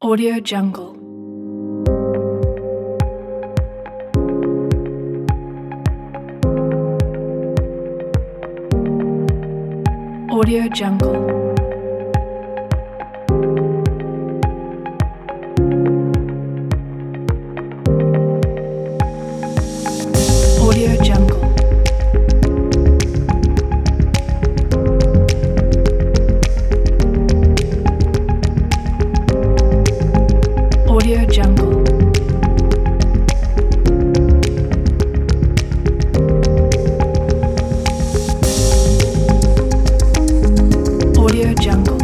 Audio Jungle. Audio Jungle. Audio Jungle. Audio Jungle. Audio Jungle.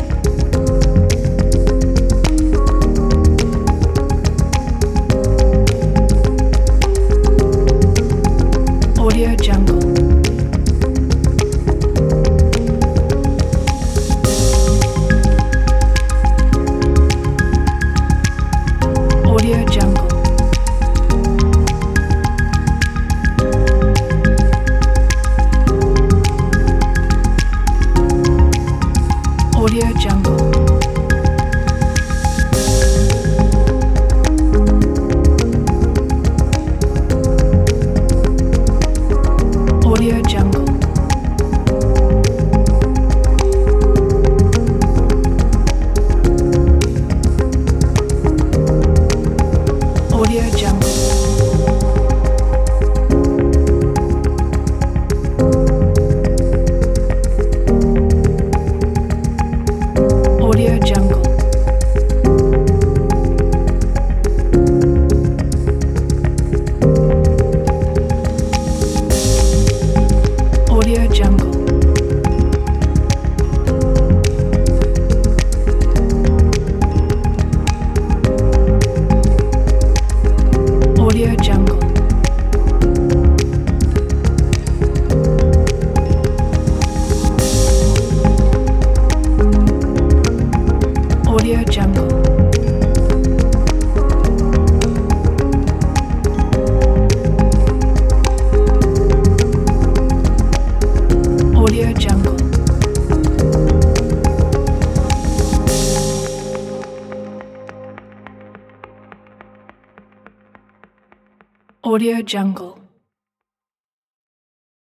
Audio Jungle. Audio Jungle. Audio Jungle. Audio Jungle. Audio Jungle. Audio Jungle. Audio Jungle. Audio Jungle. Audio Jungle. Audio Jungle. Audio Jungle.